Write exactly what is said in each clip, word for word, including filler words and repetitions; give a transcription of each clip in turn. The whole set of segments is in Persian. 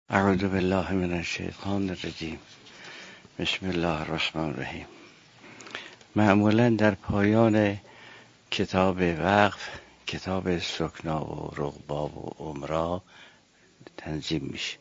اعوذ بالله من الشیطان الرجیم. بسم الله الرحمن الرحیم. معمولا در پایان کتاب وقف، کتاب سکنا و رغبا و عمرا تنظیم میشه.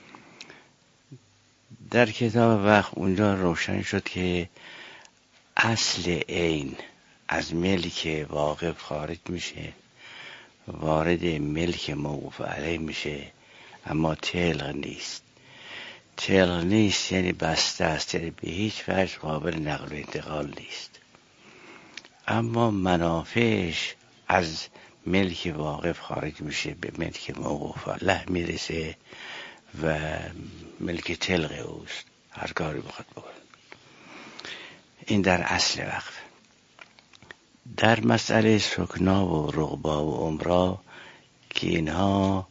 در کتاب وقف اونجا روشن شد که اصل عین از ملک واقف خارج میشه، وارد ملک موقوف علیه میشه، اما تلغ نیست. تلغ نیست یعنی بسته است، یعنی به هیچ وجه قابل نقل و انتقال نیست، اما منافعش از ملک واقف خارج میشه، به ملک موقوف علیه میرسه و ملک تلغ اوست، هر کاری بخواد بکنه. این در اصل وقف. در مسئله سکنا و رغبا و عمرا که اینها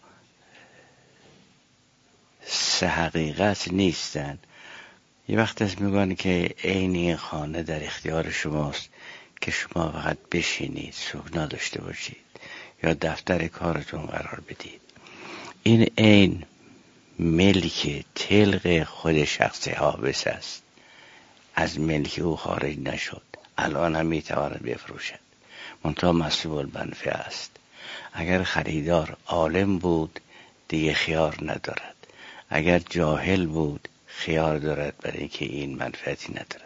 سه حقیقت نیستن، یه وقت از میگن که عین این خانه در اختیار شماست که شما فقط بشینید، سکنا داشته باشید یا دفتر کارتون قرار بدید. این عین ملک تلغ خود شخص حابس است، از ملک او خارج نشد، الان هم میتواند بفروشد، منتها مسلوب المنفعه است. اگر خریدار عالم بود دیگه خیار ندارد، اگر جاهل بود خیار دارد، برای اینکه این منفعتی ندارد.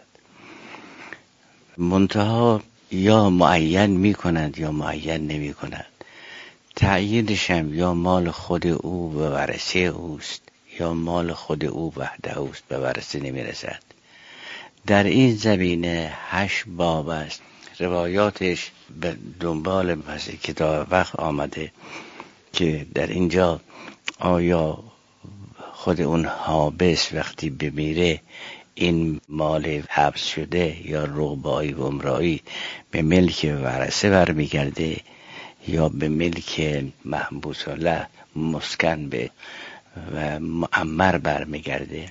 منتها یا معین می کند یا معین نمی کند. تعیینش هم یا مال خود او به ورثه اوست یا مال خود او وحده اوست، به ورثه نمی رسد. در این زمینه هشت باب است، روایاتش به دنبال پس کتاب وقت آمده که در اینجا آیا خود اون حابس وقتی بمیره این مال حبس شده یا رغبایی و عمرایی به ملک ورثه برمیگرده یا به ملک محبوس له مسکن به و معمر برمیگرده.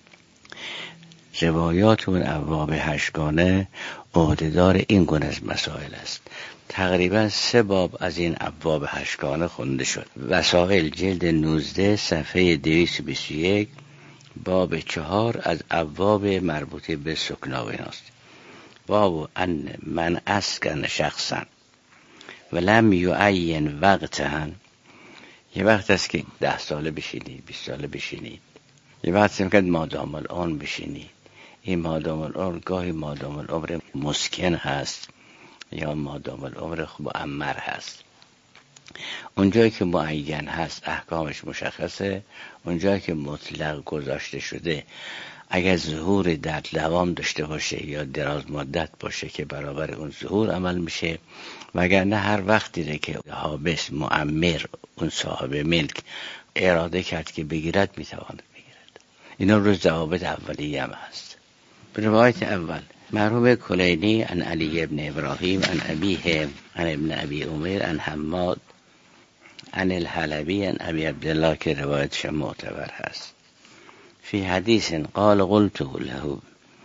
روایات اون ابواب هشتگانه عهدهدار این گونه از مسائل است. تقریبا سه باب از این ابواب هشتگانه خونده شد. وسائل جلد نوزده صفحه دویست و بیست و یک، باب چهار از ابواب مربوطه به سکنا و ایناست. باب ان من اسکن شخصا و لم یعین وقتهن. یه وقت است که ده ساله بشینید، بیست ساله بشینید، یه وقت است که مادام الان بشینید. این مادام الان گاهی مادام العمر مسکن هست یا مادام العمر معمر هست. اونجایی که معین هست احکامش مشخصه، اونجایی که مطلق گذاشته شده اگر ظهور در دوام داشته باشه یا دراز مدت باشه که برابر اون ظهور عمل میشه، وگرنه هر وقتی ده که حابس معمر اون صاحب ملک اراده کرد که بگیرد میتواند بگیرد. اینا رو ضوابط اولیه هم هست. روایت اول مرحوم کلینی عن علی ابن ابراهیم عن ابیه عن ابن ابی عمر عن حماد عن الحلبی عن ابی عبدالله که روایتش معتبر هست. فی حدیث قال قلت له،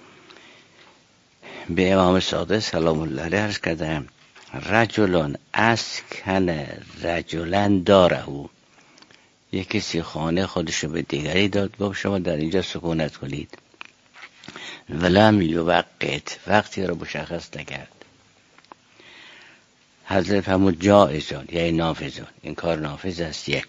به امام صادق سلام الله علیه عرض کردم رجلان اسکن رجلان داره، یک کسی خانه خودشو به دیگری داد، گفت شما در اینجا سکونت کنید، ولم یوقت، وقتی رو مشخص نکرد. حضرت فرمود جائزان یعنی نافذان، این کار نافذ است. یک،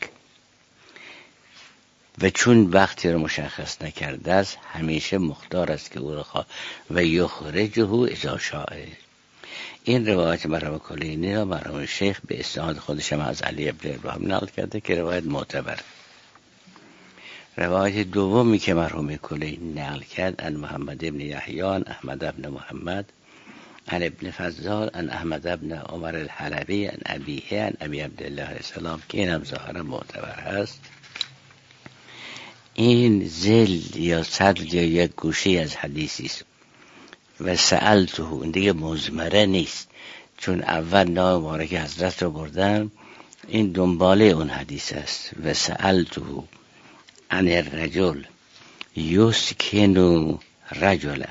و چون وقتی رو مشخص نکرده است همیشه مختار است که او رو خواه و یخرجه اذا شاء. این روایت مرحوم کلینی را مرحوم شیخ به اسناد خودش هم از علی ابن ابراهیم نقل کرده که روایت معتبر. روایت دومی که مرحوم کلینی نقل کرد ان محمد ابن یحیی عن احمد ابن محمد عن ابن فضال عن احمد ابن عمر الحلبی عن ابیه عن ابی عبدالله علیه السلام که این هم ظاهرا معتبر هست. این زل یا صدر یا یک گوشه از حدیثی است و سألته، این دیگه مزمره نیست، چون اول نام مبارک حضرت رو بردم، این دنباله اون حدیث است. و سألته عن الرجل یسکنو رجلا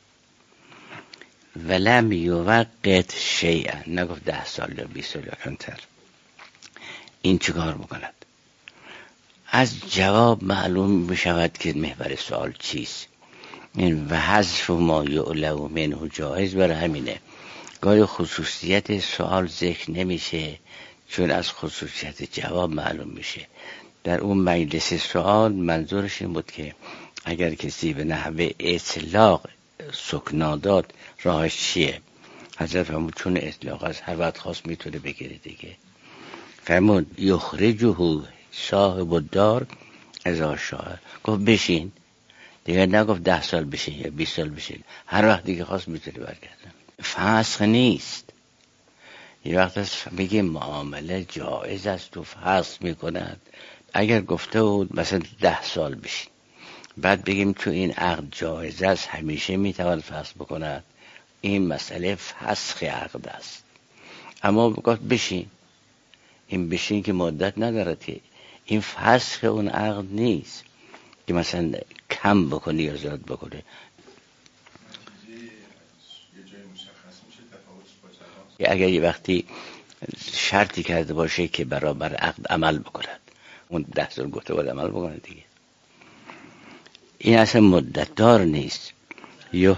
ولم یوقت شیئا، نگفت ده سال یا بیست سال یا کمتر. این چیکار بکند؟ از جواب معلوم میشود که محور سوال چیست. این و حذف ما یعلم منه جایز، برای همینه گاهی خصوصیت سوال ذکر نمیشه چون از خصوصیت جواب معلوم میشه. در اون مجلس سوال منظورش این بود که اگر کسی به نحوه اطلاق سکنا داد راهش چیه؟ حضرت فرمود چون اطلاق از هر وقت خواست میتونه بگیره دیگه. فرمود یخرجه صاحب الدار اذا شاء، گفت بشین دیگه، نگفت ده سال بشین یا بیست سال بشین، هر وقت دیگه خواست میتونه برگردن. فسخ نیست. یه وقت است میگه معامله جایز است و فسخ میکند. اگر گفته بود مثلا ده سال بشین، بعد بگیم تو این عقد جایز است همیشه میتواند فسخ بکند، این مسئله فسخ عقد است. اما گفت بشین، این بشین که مدت ندارد که، این فسخ اون عقد نیست که مثلا کم بکنی یا زیاد بکنی. اگر یه وقتی شرطی کرده باشه که برابر عقد عمل بکند، اون ده سال گفته باید عمل بکنه دیگه، این اصلا مدت دار نیست. یا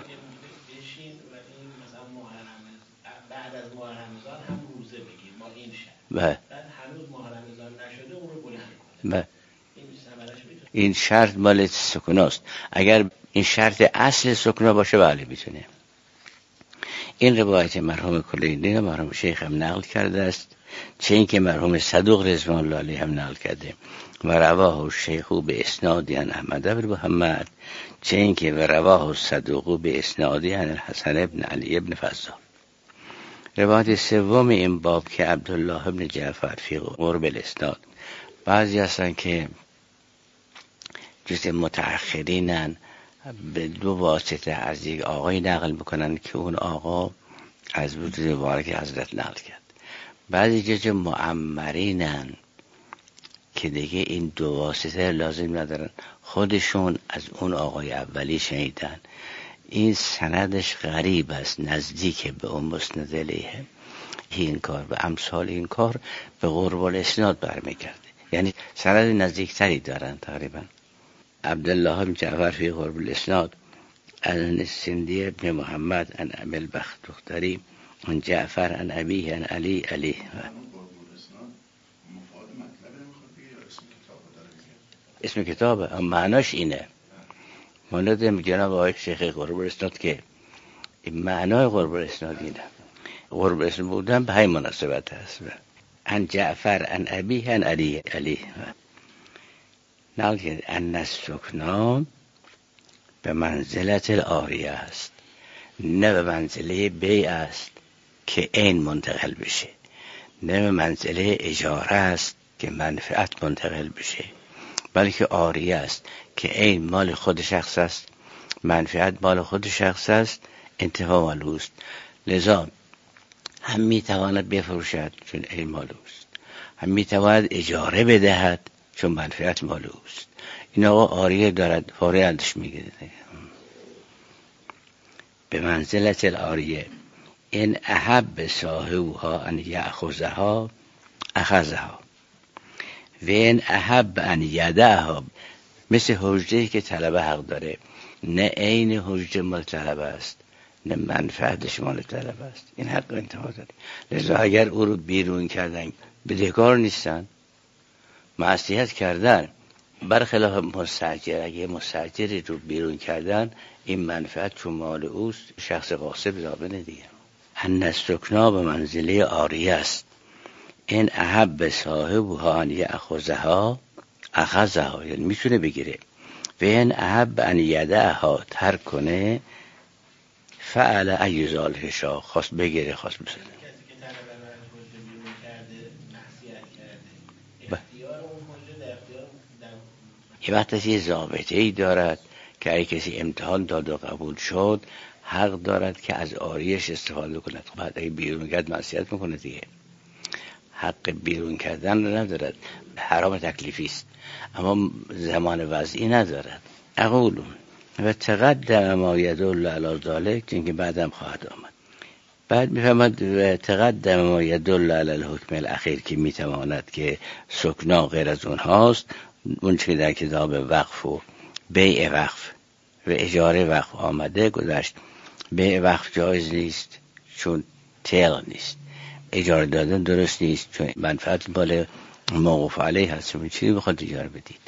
بعد از ماه رمضان هم روزه بگیر با این شرط، بعد هنوز ماه رمضان نشده اون رو بلند کنه. این شرط مال سکناست. اگر این شرط اصل سکنا باشه بله میتونه. این روایت مرحوم کلینی مرحوم شیخ هم نقل کرده است، چه اینکه مرحوم صدوق رضوان الله علیه هم نقل کرده و رواه شیخ به اسناد عن احمد بن محمد، چه اینکه و رواه صدوق به اسناد عن الحسن ابن علی ابن فضال. روایت سوم این باب که عبدالله ابن جعفر فی قرب الاسناد، بعضی هستن که جز متأخرینن به دو واسطه از یک آقای نقل میکنن که اون آقا از وجود مبارک حضرت نقل کرد. بعضی جز معمرینن که دیگه این دو واسطه لازم ندارن، خودشون از اون آقای اولی شنیدن. این سندش غریب است، نزدیک به اون مسند الیه. این کار و امثال این کار به قرب الاسناد برمیگرده، یعنی سند نزدیکتری دارن تقریبا. عبدالله بن جعفر فی قرب الاسناد عن سندی ابن محمد عن ابی البختری عن جعفر عن ابیه عن علی علی. اسم کتابه، معناش اینه. مانده جناب آقای شیخ قرب الاسناد که این معنای قرب الاسناد اینه. قرب الاسناد بودن به همین مناسبت هست. عن جعفر عن ابیه عن علی علی. نقل کرد ان السکنا به منزلت العاریه است، نه به منزله بیع است که عین منتقل بشه، نه به منزله اجاره است که منفعت منتقل بشه، بلکه عاریه است که عین مال خود شخص است، منفعت مال خود شخص است، انتفاع مال اوست. لذا هم میتواند بفروشد چون عین مال اوست، هم میتواند اجاره بدهد چون منفعت مال اوست. این آقا عاریه دارد، فوری ازش میگیره. به منزلت العاریه این احب صاحبها ان یأخذها اخذها و این احب ان یدعها، مثل حجره که طلبه حق داره، نه عین حجره مال طلبه است نه منفعتش مال طلبه است، این حق انتفاع داره. لذا اگر او رو بیرون کردن بدهکار نیستن، معصیت کردن، برخلاف مستاجر. اگه مستاجری رو بیرون کردن این منفعت چون مال اوست، شخص غاصب ضامنه دیگه. ان السکنا به منزله عاریه است، این احب صاحبها ان یأخذها اخذها، یعنی میتونه بگیره، و این احب ان یدعها ترک کنه، فعل ای ذلک شاء، خواست بگیره خواست بسنه. یه وقت یه ضابطه ای دارد که اگه کسی امتحان داد و قبول شد حق دارد که از عاریش استفاده کند. بعد اگه بیرون کرد معصیت میکنه دیگه، حق بیرون کردن رو ندارد، حرام تکلیفی است، اما زمان وضعی ندارد. اقول و تقدم ما یدل علی ذلک، چون که بعدم خواهد آمد. بعد میفهمد و تقدم ما یدل علی الحکم الاخیر که میتواند که سکنا غیر از اونهاست، اون چه در کتاب وقف و بیع وقف و اجاره وقف آمده گذشت. بیع وقف جایز نیست چون تیغ نیست، اجاره دادن درست نیست چون منفعت مال موقوف علیه هست، چون چیزی بخواد اجاره بدید.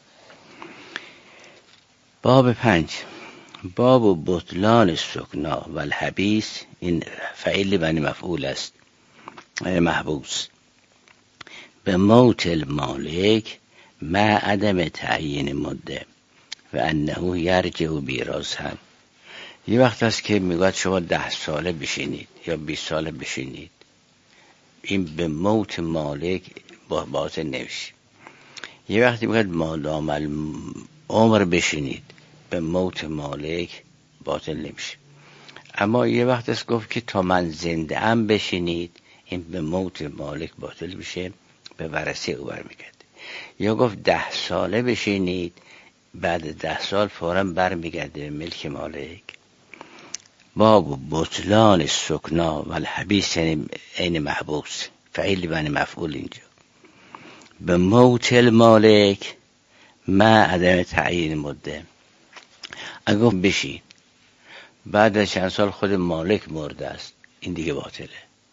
باب پنج، باب بطلان سکنا و الحبیس. این فعیل بنی مفعول است، محبوس. به موت المالک مع عدم تعیین مده و انه یرجع بیرازها. یه وقت هست که میگوید شما ده ساله بشینید یا بیست ساله بشینید، این به موت مالک با باطل نمیشه. یه وقتی میگوید مادام العمر بشینید، به موت مالک باطل نمیشه. اما یه وقت هست گفت که تا من زنده ام بشینید، این به موت مالک باطل میشه، به ورثه او برمیگرده. یا گفت ده ساله بشینید، بعد ده سال فوراً برمیگرده به ملک مالک. باب بطلان سکنا و الحبیس، یعنی عین محبوس، فعیل بنی مفعول اینجا. به موت المالک مع عدم تعیین مده. اگه بشین بعد از چند سال خود مالک مرده است، این دیگه باطله.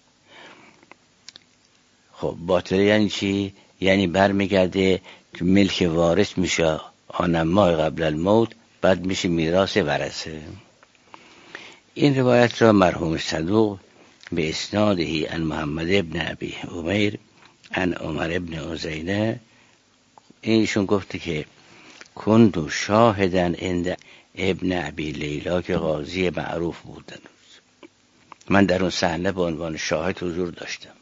خب باطله یعنی چی؟ یعنی برمیگرده که ملک وارث میشه آنما قبل الموت، بعد میشه میراث ورثه. این روایت را مرحوم صدوق به اسنادهی عن محمد ابن ابی عمیر عن عمر ابن عزینه، اینشون گفته که کنتو شاهدن عند ابن ابی لیلا که قاضی معروف بودن، من در اون صحنه به عنوان شاهد حضور داشتم.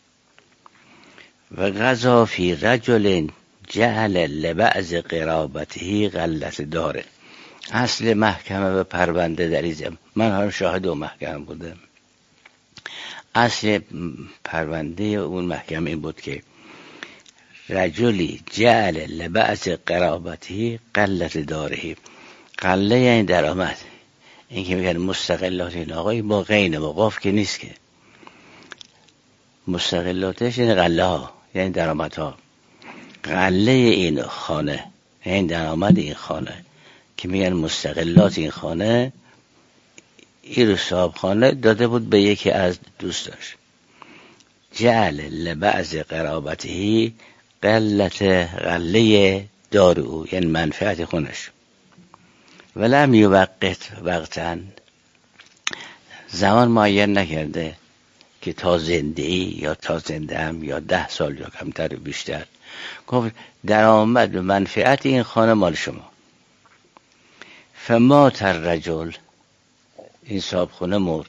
و قضا فی رجل جعل لبعض قرابته غلت داره. اصل محکمه و پرونده در این، من هم شاهد و محکمه بودم. اصل پرونده اون محکمه این بود که رجلی جعل لبعض قرابته غلت داره. قله یعنی درآمد، این که میگن مستقلات این آقای با غین و قاف که نیست، که مستقلاتش یعنی قله ها، یعنی درآمد ها. قله این خانه یعنی درآمد این خانه، که میگن مستقلات این خانه، این رو صاحب خانه داده بود به یکی از دوستاش. جعل لبعض قرابته قلت قله دار او، یعنی منفعت خونش. ولم یوقت وقتا، زمان معین نکرده که تا زنده ای یا تا زنده هم یا ده سال یا کمتر و بیشتر. گفت درآمد و منفعت این خانه مال شما. فمات الرجل، این صاحب خونه مرد.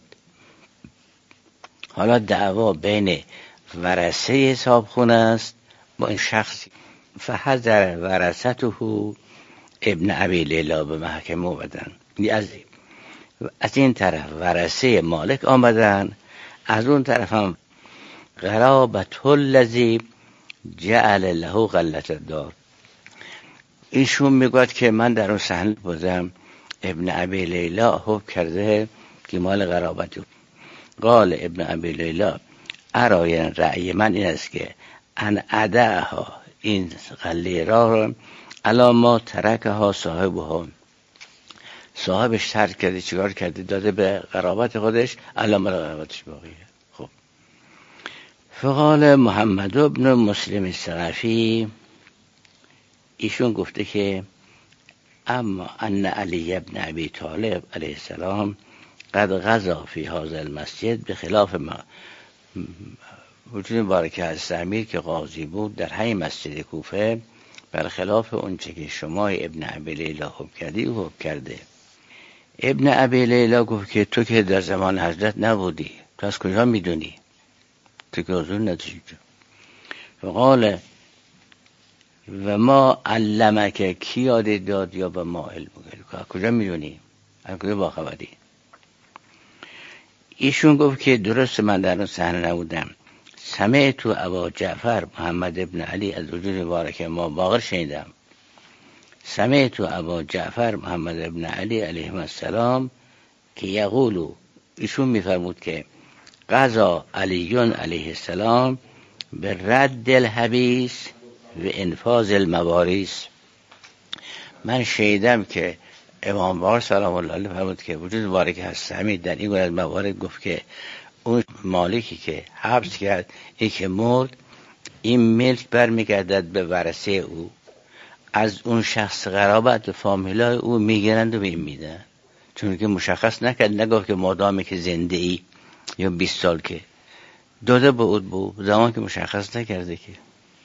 حالا دعوا بین ورثه صاحب خونه است با این شخصی. فحضر ورثته ابن ابی لیلا به محکمه آمدن. از از این طرف ورثه مالک آمدن، از اون طرف هم قرابت الذی جعل له غلت الدار. ایشون میگوید که من در اون صحنه بودم، ابن ابی لیلا حکم کرده که مال قرابت. قال ابن ابی لیلا ارای رأی من این است که ان ادعها، این قله را الا ما ترکه ها صاحب ها، صاحبش ترک کرده، چیکار کرده؟ داده به قرابت خودش، الا مال قرابتش باقیه. خب فقال محمد ابن مسلم الثقفی، ایشون گفته که اما ان علی ابن ابی طالب علیه السلام قد غزا فی هذا المسجد به خلاف ما. وجود مبارک از امیر که قاضی بود در همین مسجد کوفه، برخلاف اونچه که شما ابن ابی لیلا حکم کردی او حکم کرده. ابن ابی لیلا گفت که تو که در زمان حضرت نبودی، تو از کجا میدونی؟ تو که حضور نداشتی. فقال و ما علمک، کی یاد داد یا به ما علم بگرد، کجا میدونی؟ از کجا باخبری؟ ایشون گفت که درست من در اون صحنه نبودم. سمعت ابا جعفر محمد ابن علی از وجود مبارک ما باقر شنیدم. سمعت ابا جعفر محمد ابن علی علیه السلام که یقولو، ایشون میفرمود که قضا علیون علیه السلام به رد الحبیس و انفاذ المواریث. من شیدم که امام باقر سلام الله علیه فرمود که وجود مبارک هستمی در این گونه از موارد گفت که اون مالکی که حبس کرد این که مرد، این ملک برمیگردد به ورثه او، از اون شخص قرابت و فامیلای او میگیرند و به این میدن، چون که مشخص نکرد، نگفت که مادامی که زنده ای یا بیست سال که داده به او بود، زمان که مشخص نکرده که.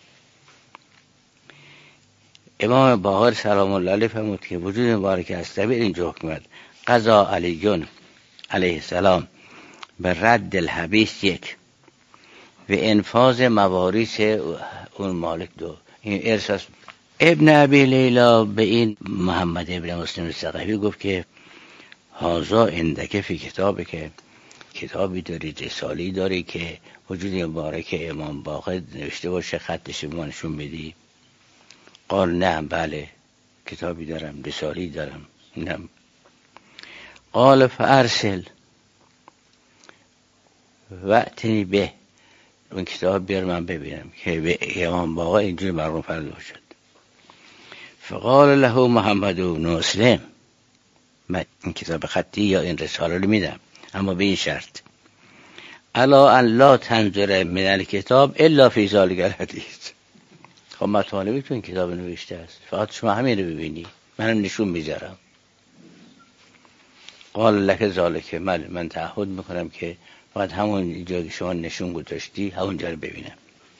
امام باقر سلام الله علیه فرمود که وجود مبارک هستمی اینجا حکمت قضا علیون علیه السلام به رد الحبیث یک و انفاذ مواریث اون مالک دو. این ارث. ابن ابی لیلا به این محمد ابن مسلم ثقفی گفت که هازا اندکه فی کتابه، که کتابی داری، رسالی داری که وجود مبارک امام باقر نوشته باشه، خطش به ما نشون بدی؟ قال نه، بله کتابی دارم، رسالی دارم. نه. قال فارسل وقتی به اون کتاب بیار من ببینم که به امام باقر اینجوری مرغوم فرده شد. فقال له محمد بن مسلم، من این کتاب خطی یا این رساله رو میدم، اما به این شرط الا ان لا تنظر من الکتاب الا فی ذلک الحدیث. خب مطالبی تو این کتاب نوشته است، فقط شما همین رو ببینی، منم نشون میذارم. قال لک ذالک، من من تعهد میکنم که فقط همون جایی که شما نشون گذاشتی همونجا رو ببینم.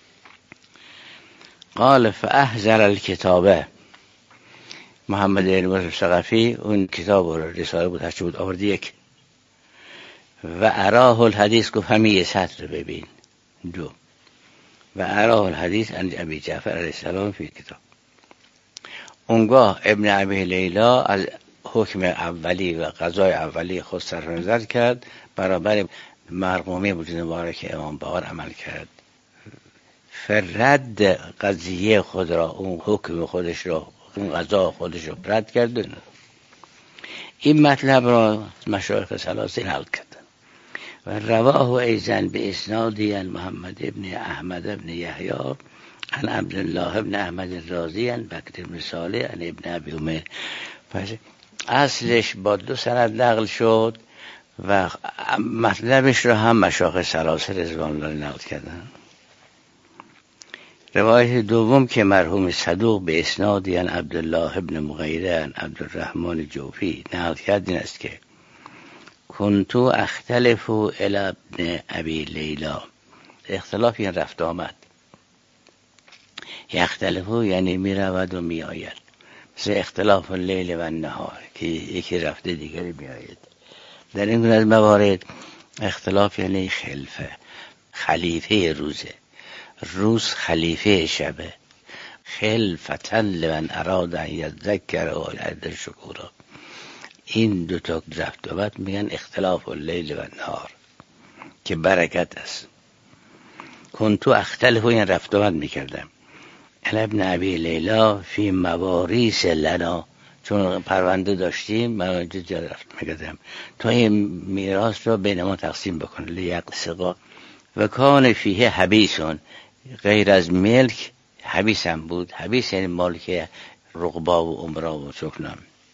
قال فاحضر الکتابه، محمد ابن ثقفی اون کتاب رو رساله بود هرچی بود آورد یک و اراه الحدیث، گفت همین یه سطر رو ببین. دو و اراه الحدیث عن ابی جعفر علیه السلام فی کتاب. اونگاه ابن ابی لیلا از حکم اولی و قضای اولی خود صرف نظر کرد، برابر مرقومی وجود مبارک امام باقر عمل کرد. فرد قضیه خود را، اون حکم خودش را، اون قضا خودش رو رد کرد. این مطلب را مشایخ ثلاثه نقل کردن و رواه ایضا به اسنادی عن محمد ابن احمد ابن یحیی عن عبدالله ابن احمد الرازی عن بکر بن صالح عن ابن ابی عمر. پس اصلش با دو سند نقل شد و مطلبش را هم مشایخ ثلاثه رضوان الله نقل کردن. روایت دوم که مرحوم صدوق به اسنادی عن عبدالله ابن مغیره عن عبدالرحمن جوفی نقل کرد این است که کنتو اختلف الی ابن ابی لیلا. اختلاف یعنی رفت آمد، یختلفو یعنی می رود و می آید، مثل اختلاف اللیل و النهار که یکی رفته دیگری می آید. در این گونه از موارد اختلاف یعنی خلفه، خلیفه روزه، روز خلیفه شبه، خلفتن لمن اراد ان یذکر و یذکر شکورا. این دو تا رفت و بعد میگن اختلاف اللیل و النهار که برکت است. کنتو اختلف این رفت و بعد میکردم ابن ابی لیلا فی مواریث لنا، چون پرونده داشتیم من اونجا جا رفت میکردم تا این میراث را بین ما تقسیم بکنه. لیقسقا و کان فیه حبیسون، غیر از ملک حبیس هم بود. حبیس یعنی مالک رقبا و عمرا و سکنم.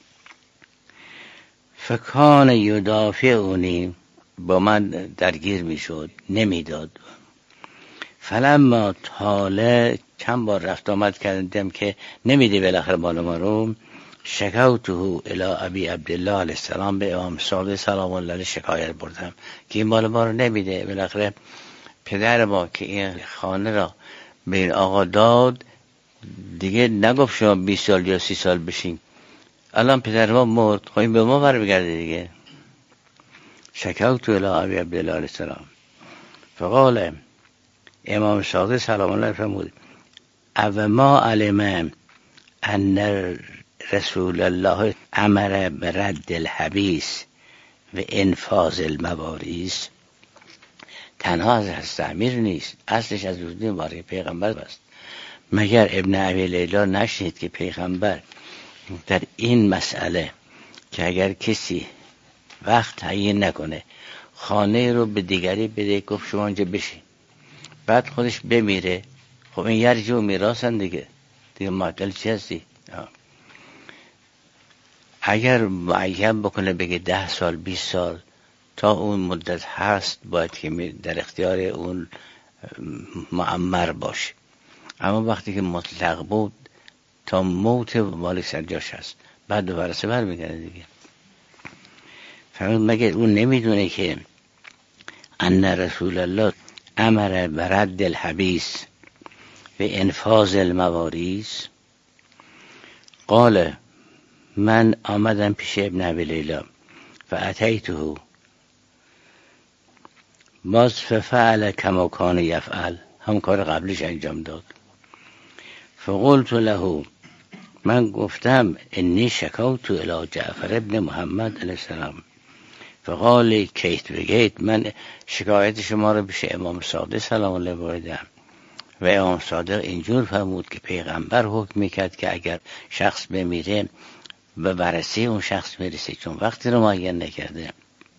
فکان یدافعونی، با من درگیر میشد، نمیداد. فلما طاله، چند بار رفت آمد کردم که نمیده بالاخره مال ما رو، شکوته الی ابی عبدالله علیه السلام، به امام صادق سلام الله علیه شکایت بردم که این مال ما رو نمیده. بالاخره پدر ما که این خانه را به این آقا داد دیگه نگفت شما بیست سال یا سی سال بشین، الان پدر ما مرد، خواهیم به ما بر بگرده دیگه. شکوت الی ابی عبدالله علیه السلام فقال، امام صادق سلام الله فرمود او ما علم ان رسول الله امر برد الحبیس و انفاذ المواریث. تنها از حضرت امیر نیست، اصلش از وجود مبارک پیغمبر است. مگر ابن ابی لیلا نشنید که پیغمبر در این مسئله که اگر کسی وقت تعیین نکنه خانه رو به دیگری بده، گفت شما اونجا بشین، بعد خودش بمیره، خب این یرجع و میراثن دیگه. دیگه معطل چی هستی؟ اگر معین بکنه بگه ده سال بیست سال تا اون مدت هست باید که در اختیار اون معمر باشه، اما وقتی که مطلق بود تا موت مالک سرجاش هست، بعد دوباره سه بر میگرده دیگه. فرمود مگر اون نمیدونه که ان رسول الله امر برد الحبیس و انفاذ المواریث؟ قال من آمدم پیش ابن ابی لیلا فاتیته باز ففعل کما کان یفعل، هم کار قبلش انجام داد. فقلت له من گفتم انی شکوت الی جعفر ابن محمد علیه السلام، فقال کیت بگیت، من شکایت شما رو پیش امام صادق سلام الله بردم و امام صادق اینجور فرمود که پیغمبر حکم میکرد که اگر شخص بمیره به ورثه اون شخص میرسه چون وقتی رو معین نکرده.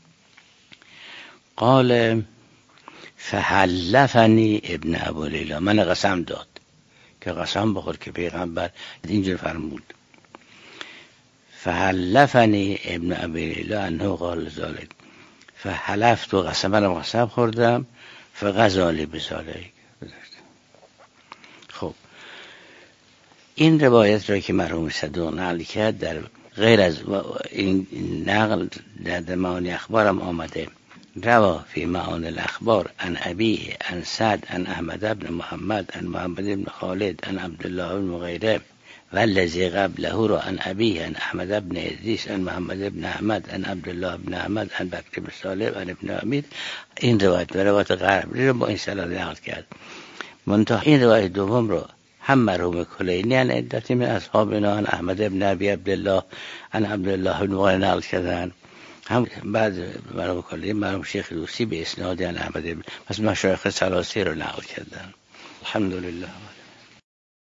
قال فحلفنی ابن ابی لیلا، من قسم داد که قسم بخور که پیغمبر اینجور فرمود. فحلفنی ابن ابی لیلا انه قال ذلك، فحلفت و قسم من قسم خوردم، فغزالی بذالک. خب این روایت را که مرحوم صدوق نقل کرد در غیر از این نقل در معانی اخبار هم آمده، روا فی معانی الاخبار عن ابیه عن سعد عن احمد بن محمد عن محمد بن خالد عن عبدالله بن مغیره والذی قبله را عن ابیه عن احمد بن ادریس عن محمد بن احمد عن عبدالله بن احمد عن بکر بن صالح عن ابن امیر. این روایت و روایت قبلی رو با این سند نقل کرد. منتها این روایت دوم رو هم مرحوم کلینی عن عدتی من اصحابنا عن احمد بن ابی عبدالله عن عبدالله بن مغیره نقل کردن، هم بعد مرحوم کلینی مرحوم شیخ دوسی به اسناد عن احمد بن، پس مشایخ ثلاثه رو نقل کردن. الحمدلله.